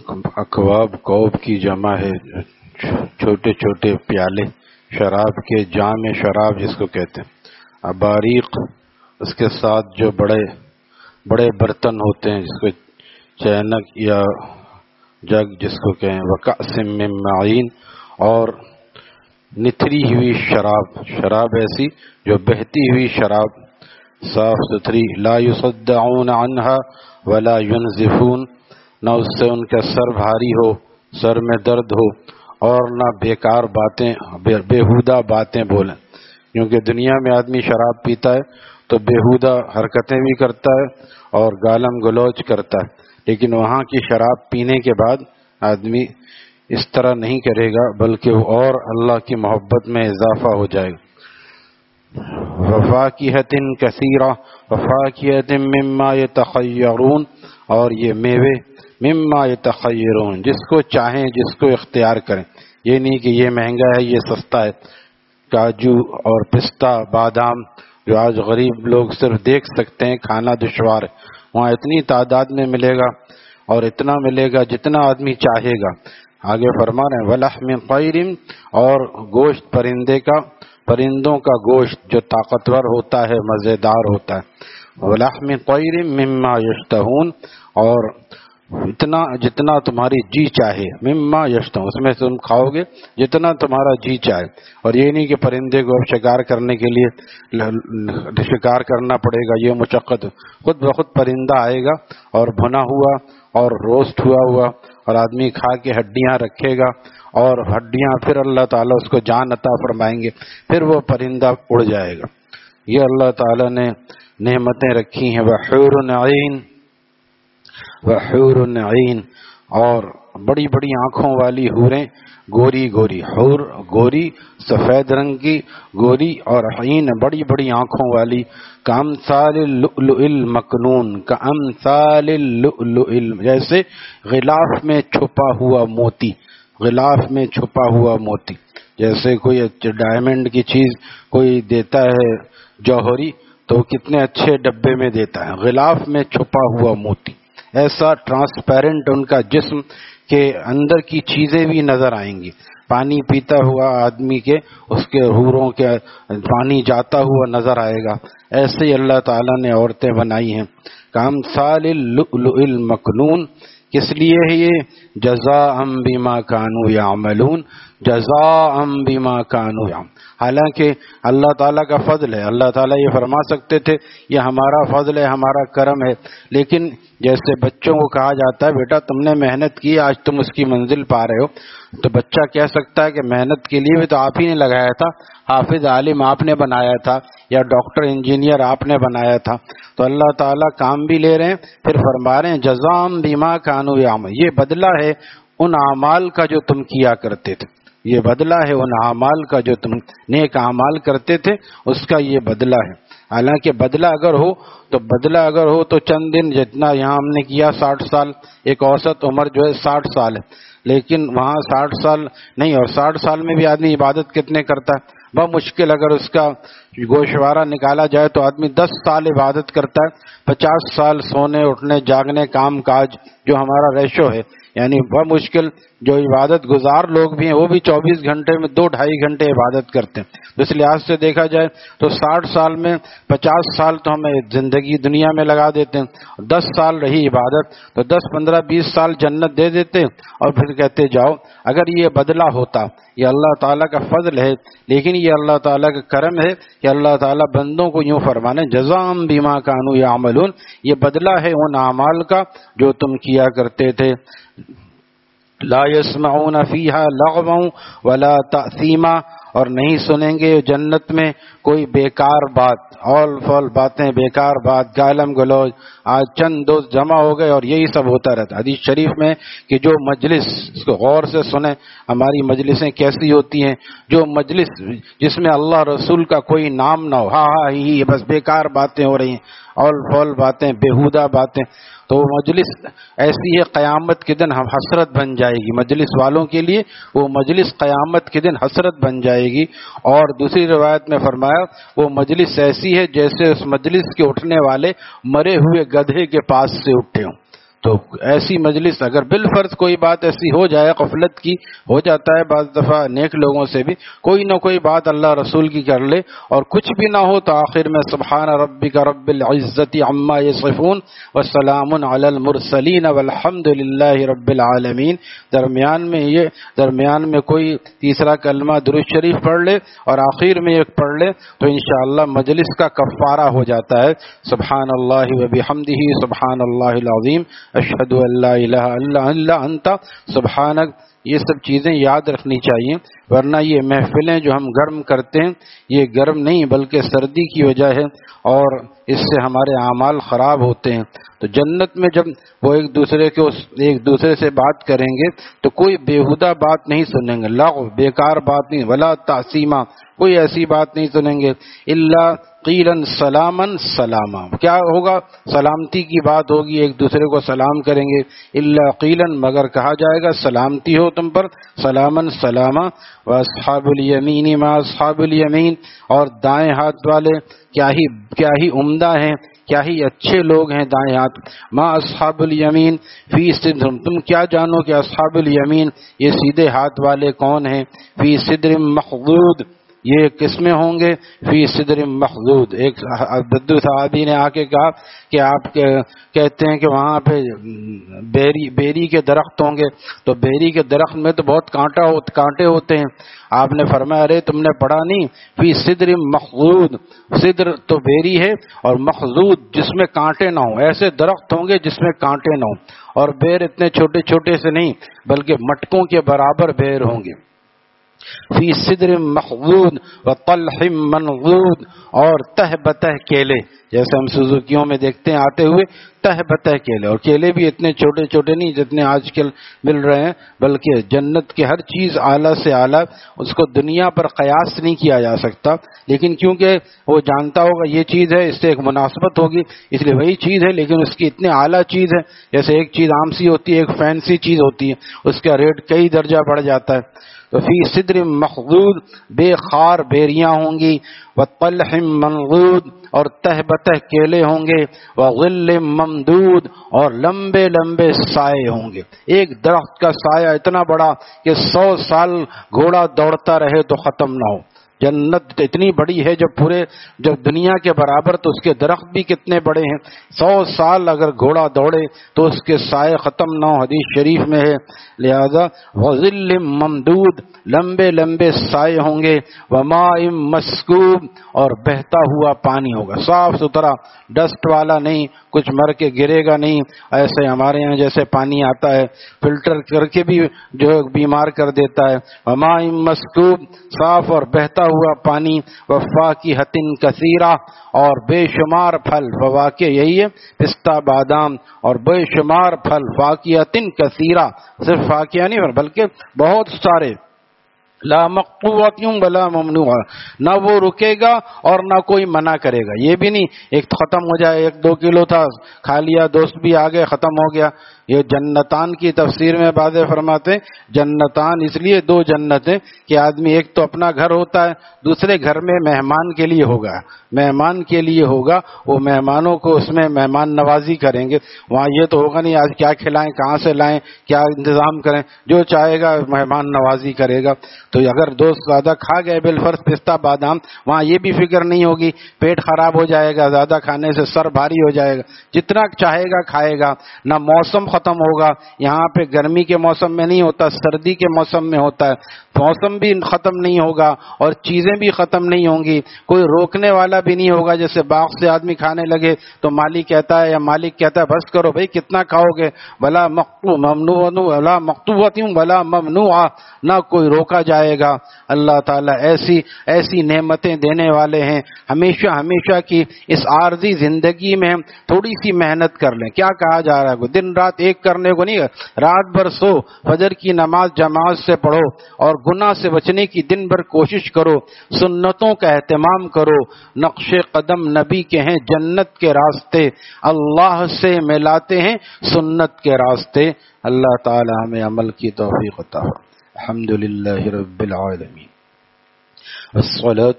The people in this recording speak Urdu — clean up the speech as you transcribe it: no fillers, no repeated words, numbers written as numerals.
اکواب کوب کی جمع ہے، چھوٹے چھوٹے پیالے شراب کے، جام شراب جس کو کہتے ہیں۔ اباریق اس کے ساتھ جو بڑے بڑے برتن ہوتے ہیں جس کو چینک یا جگ جس کو کہیں، وکأس من معین، اور نتھری ہوئی شراب، شراب ایسی جو بہتی ہوئی شراب صاف ستھری، لا یصدعون عنہا ولا ینزفون، نہ اس سے ان کا سر بھاری ہو، سر میں درد ہو، اور نہ بیکار باتیں، بےہودہ باتیں بولیں، کیونکہ دنیا میں آدمی شراب پیتا ہے تو بےہودہ حرکتیں بھی کرتا ہے اور گالم گلوچ کرتا ہے، لیکن وہاں کی شراب پینے کے بعد آدمی اس طرح نہیں کرے گا، بلکہ وہ اور اللہ کی محبت میں اضافہ ہو جائے گا۔ وفاکہۃ کثیرہ، وفاکہۃ مما یتخیرون، اور یہ میوے مما یتخیرون، جس کو چاہیں جس کو اختیار کریں، یہ نہیں کہ یہ مہنگا ہے یہ سستا ہے۔ کاجو اور پستہ، بادام، جو آج غریب لوگ صرف دیکھ سکتے ہیں، کھانا دشوار ہے، وہاں اتنی تعداد میں ملے گا اور اتنا ملے گا جتنا آدمی چاہے گا۔ آگے فرما رہے ہیں وَلَحْمِ طَيْرٍ، اور گوشت پرندے کا، پرندوں کا گوشت جو طاقتور ہوتا ہے، مزیدار ہوتا ہے۔ وَلَحْمِ طَيْرٍ مِمَّا يَشْتَهُونَ، اور جتنا تمہاری جی چاہے، مما یشتہون، اس میں سے تم کھاؤ گے جتنا تمہارا جی چاہے، اور یہ نہیں کہ پرندے کو اب شکار کرنے کے لیے شکار کرنا پڑے گا، یہ مشقت، خود بخود پرندہ آئے گا اور بھنا ہوا اور روسٹ ہوا اور آدمی کھا کے ہڈیاں رکھے گا، اور ہڈیاں پھر اللہ تعالیٰ اس کو جان عطا فرمائیں گے، پھر وہ پرندہ اڑ جائے گا۔ یہ اللہ تعالیٰ نے نعمتیں رکھی ہیں۔ وحور عین، وحور عین، اور بڑی بڑی آنکھوں والی حوریں، گوری گوری، حور گوری سفید رنگ کی گوری، اور عین بڑی بڑی آنکھوں والی، کامثال اللؤلؤ المکنون، کامثال اللؤلؤ، جیسے غلاف میں چھپا ہوا موتی، غلاف میں چھپا ہوا موتی، جیسے کوئی ڈائمنڈ کی چیز کوئی دیتا ہے جوہری تو کتنے اچھے ڈبے میں دیتا ہے، غلاف میں چھپا ہوا موتی، ایسا ٹرانسپیرنٹ ان کا جسم کہ اندر کی چیزیں بھی نظر آئیں گی۔ پانی پیتا ہوا آدمی کے، اس کے حوروں کے پانی جاتا ہوا نظر آئے گا۔ ایسے ہی اللہ تعالیٰ نے عورتیں بنائی ہیں، کامثال اللؤلؤ المکنون۔ کس لیے ہے یہ؟ جزاء بما کانوا یعملون، جزاء بما کانوا یعملون۔ حالانکہ اللہ تعالیٰ کا فضل ہے، اللہ تعالیٰ یہ فرما سکتے تھے یہ ہمارا فضل ہے، ہمارا کرم ہے، لیکن جیسے بچوں کو کہا جاتا ہے بیٹا تم نے محنت کی، آج تم اس کی منزل پا رہے ہو، تو بچہ کہہ سکتا ہے کہ محنت کے لیے بھی تو آپ ہی نے لگایا تھا، حافظ عالم آپ نے بنایا تھا، یا ڈاکٹر انجینئر آپ نے بنایا تھا۔ تو اللہ تعالیٰ کام بھی لے رہے ہیں، پھر فرما رہے ہیں جزاء بما کانوا یعملون، یہ بدلہ ہے ان اعمال کا جو تم کیا کرتے تھے، یہ بدلہ ہے ان اعمال کا جو تم نیک اعمال کرتے تھے، اس کا یہ بدلہ ہے۔ حالانکہ بدلہ اگر ہو تو چند دن، جتنا یہاں ہم نے کیا 60 سال، ایک اوسط عمر جو ہے 60 سال ہے، لیکن وہاں 60 سال نہیں، اور 60 سال میں بھی آدمی عبادت کتنے کرتا ہے؟ بہت مشکل، اگر اس کا گوشوارہ نکالا جائے تو آدمی 10 سال عبادت کرتا ہے، 50 سال سونے اٹھنے جاگنے کام کاج جو ہمارا ریشو ہے، یعنی بہت مشکل۔ جو عبادت گزار لوگ بھی ہیں وہ بھی 24 گھنٹے میں 2-2.5 گھنٹے عبادت کرتے ہیں۔ اس لحاظ سے دیکھا جائے تو 60 سال میں 50 سال تو ہمیں زندگی دنیا میں لگا دیتے ہیں، 10 سال رہی عبادت تو 10, 15, 20 سال جنت دے دیتے ہیں، اور پھر کہتے جاؤ۔ اگر یہ بدلہ ہوتا، یہ اللہ تعالیٰ کا فضل ہے، لیکن یہ اللہ تعالیٰ کا کرم ہے کہ اللہ تعالیٰ بندوں کو یوں فرمانے جزاء بما کانوا یعملون، یہ بدلہ ہے ان اعمال کا جو تم کیا کرتے تھے۔ لا يسمعون فيها لغوا ولا تأثیما، اور نہیں سنیں گے جنت میں کوئی بیکار بات، اول فول باتیں، بیکار بات، گالم گلوچ۔ آج چند دوست جمع ہو گئے اور یہی سب ہوتا رہتا۔ حدیث شریف میں کہ جو مجلس، اس کو غور سے سنیں، ہماری مجلسیں کیسی ہوتی ہیں، جو مجلس جس میں اللہ رسول کا کوئی نام نہ ہو، ہاں ہی بس بیکار باتیں ہو رہی ہیں، اول فول باتیں، بےہودہ باتیں، تو مجلس ایسی ہے قیامت کے دن ہم حسرت بن جائے گی مجلس والوں کے لیے، وہ مجلس قیامت کے دن حسرت بن جائے گی۔ اور دوسری روایت میں فرمایا وہ مجلس ایسی ہے جیسے اس مجلس کے اٹھنے والے مرے ہوئے گدھے کے پاس سے اٹھے ہوں۔ تو ایسی مجلس اگر بالفرض کوئی بات ایسی ہو جائے، غفلت کی ہو جاتا ہے بعض دفعہ، نیک لوگوں سے بھی کوئی نہ کوئی بات اللہ رسول کی کر لے اور کچھ بھی نہ ہو تو آخر میں سبحان ربک رب العزت عما یصفون وسلام علی المرسلین والحمد للہ رب العالمین، درمیان میں کوئی تیسرا کلمہ درود شریف پڑھ لے اور آخر میں ایک پڑھ لے تو انشاءاللہ مجلس کا کفارہ ہو جاتا ہے۔ سبحان اللہ وبحمدہ سبحان اللہ العظیم اشہد ان لا الہ الا انت سبحانک، یہ سب چیزیں یاد رکھنی چاہیے، ورنہ یہ محفلیں جو ہم گرم کرتے ہیں یہ گرم نہیں بلکہ سردی کی وجہ ہے اور اس سے ہمارے اعمال خراب ہوتے ہیں۔ تو جنت میں جب وہ ایک دوسرے سے بات کریں گے تو کوئی بیہودہ بات نہیں سنیں گے، لغو بیکار بات نہیں، ولا تعصیما کوئی ایسی بات نہیں سنیں گے، الا قیلا سلاما سلاما، کیا ہوگا؟ سلامتی کی بات ہوگی، ایک دوسرے کو سلام کریں گے، الا قیلا مگر کہا جائے گا سلامتی ہو تم پر، سلاما سلاما، واصحاب الیمین ما اصحاب الیمین، اور دائیں ہاتھ والے کیا ہی عمدہ ہیں، کیا ہی اچھے لوگ ہیں دائیں ہاتھ، ما اصحاب الیمین فی صدر، تم کیا جانو کہ اصحاب الیمین یہ سیدھے ہاتھ والے کون ہیں، فی صدر مخضود، یہ کس میں ہوں گے؟ فی صدر مخضود۔ ایک بدو صحابی نے آ کے کہا کہ آپ کہتے ہیں کہ وہاں پہ بیری کے درخت ہوں گے، تو بیری کے درخت میں تو بہت کانٹے ہوتے ہیں، آپ نے فرمایا ارے تم نے پڑھا نہیں، فی صدر مخضود، صدر تو بیری ہے اور مخضود جس میں کانٹے نہ ہوں، ایسے درخت ہوں گے جس میں کانٹے نہ ہوں، اور بیر اتنے چھوٹے چھوٹے سے نہیں بلکہ مٹکوں کے برابر بیر ہوں گے، فی صدر مخضود وطلح منضود، اور تہ بتہ کیلے، جیسے ہم سوزوکیوں میں دیکھتے ہیں آتے ہوئے تہ بتہ کیلے، اور کیلے بھی اتنے چھوٹے چھوٹے نہیں جتنے آج کل مل رہے ہیں، بلکہ جنت کی ہر چیز اعلیٰ سے اعلیٰ، اس کو دنیا پر قیاس نہیں کیا جا سکتا، لیکن کیونکہ وہ جانتا ہوگا یہ چیز ہے اس سے ایک مناسبت ہوگی اس لیے وہی چیز ہے، لیکن اس کی اتنی اعلیٰ چیز ہے، جیسے ایک چیز عام سی ہوتی ہے ایک فینسی چیز ہوتی ہے، اس کا ریٹ کئی درجہ بڑھ جاتا ہے۔ تو فی صدر مخضود، بے خار بیریاں ہوں گی، وطلح منضود، اور تہ بتہ کیلے ہوں گے، وظل ممدود، اور لمبے لمبے سائے ہوں گے، ایک درخت کا سایہ اتنا بڑا کہ 100 سال گھوڑا دوڑتا رہے تو ختم نہ ہو۔ جنت اتنی بڑی ہے جب دنیا کے برابر، تو اس کے درخت بھی کتنے بڑے ہیں، 100 سال اگر گھوڑا دوڑے تو اس کے سائے ختم نہ ہو، حدیث شریف میں ہے، لہذا وظل ممدود، لمبے لمبے سائے ہوں گے، وماء مسکوب، اور بہتا ہوا پانی ہوگا، صاف ستھرا، ڈسٹ والا نہیں، کچھ مر کے گرے گا نہیں، ایسے ہمارے یہاں جیسے پانی آتا ہے فلٹر کر کے بھی جو بیمار کر دیتا ہے، وماء مسکوب، صاف اور بہتا ہوا پانی، وفاکہۃ کثیرہ، اور بے شمار پھل، فواکہ یہی ہے پستہ بادام، اور بے شمار پھل، فاکہۃ کثیرہ، صرف فاکہہ نہیں بلکہ بہت سارے، لا مقطوعۃ ولا ممنوعہ، نہ وہ رکے گا اور نہ کوئی منع کرے گا، یہ بھی نہیں ایک ختم ہو جائے، 1-2 کلو تھا کھا لیا، دوست بھی آ گئے ختم ہو گیا۔ یہ جنتان کی تفسیر میں بعض فرماتے ہیں جنتان اس لیے 2 جنتیں کہ آدمی ایک تو اپنا گھر ہوتا ہے، دوسرے گھر میں مہمان کے لیے ہوگا، وہ مہمانوں کو اس میں مہمان نوازی کریں گے، وہاں یہ تو ہوگا نہیں آج کیا کھلائیں، کہاں سے لائیں، کیا انتظام کریں، جو چاہے گا مہمان نوازی کرے گا۔ تو اگر دوست زیادہ کھا گئے بالفرض پستہ بادام، وہاں یہ بھی فکر نہیں ہوگی پیٹ خراب ہو جائے گا، زیادہ کھانے سے سر بھاری ہو جائے گا، جتنا چاہے گا کھائے گا، نہ موسم ختم ہوگا، یہاں پہ گرمی کے موسم میں نہیں ہوتا، سردی کے موسم میں ہوتا ہے، موسم بھی ختم نہیں ہوگا اور چیزیں بھی ختم نہیں ہوں گی، کوئی روکنے والا بھی نہیں ہوگا، جیسے باغ سے آدمی کھانے لگے تو مالک کہتا ہے بس کرو بھائی کتنا کھاؤ گے، ولا مقطوعۃ ولا ممنوعہ، نہ کوئی روکا جائے گا۔ اللہ تعالیٰ ایسی نعمتیں دینے والے ہیں، ہمیشہ کی اس عارضی زندگی میں ہم تھوڑی سی محنت کر لیں، کیا کہا جا رہا ہے، دن رات ایک کرنے کو نہیں، رات بھر سو، فجر کی نماز جماعت سے پڑھو، اور گناہ سے بچنے کی دن بھر کوشش کرو، سنتوں کا اہتمام کرو، نقش قدم نبی کے ہیں جنت کے راستے، اللہ سے ملاتے ہیں سنت کے راستے۔ اللہ تعالی ہمیں عمل کی توفیق عطا فرمائے۔ الحمدللہ رب العالمین، والصلاة